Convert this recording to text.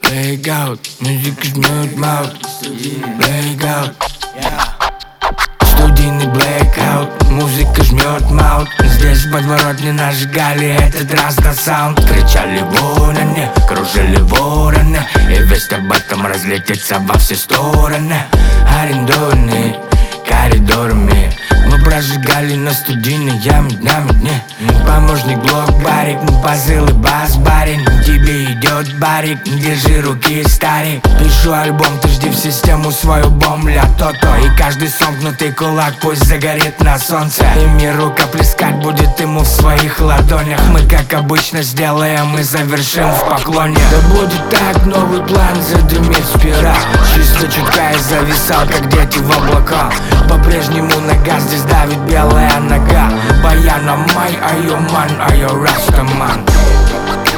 Blackout, музыка жмет маут. Blackout, студийный blackout, музыка жмет маут. Здесь в подворотне нажигали этот раста саунд. Кричали вороны, кружили вороны, и весть об этом разлетится во все стороны. Арендованные коридорами мы прожигали на студийной яме днями. Помощник блок-барик, посылы бас-барин. Тебе идет барик, держи руки, старик. Пишу альбом, ты жди в систему свою бомбля то-то. И каждый сомкнутый кулак пусть загорит на солнце. И мир рукоплескать будет ему в своих ладонях. Мы как обычно сделаем и завершим в поклоне. Да будет так, новый план задымит спираль. Чисто чутка и зависал, как дети в облаках. По-прежнему нога здесь давит белая нога. Баяна май, айо ман, айо растаман.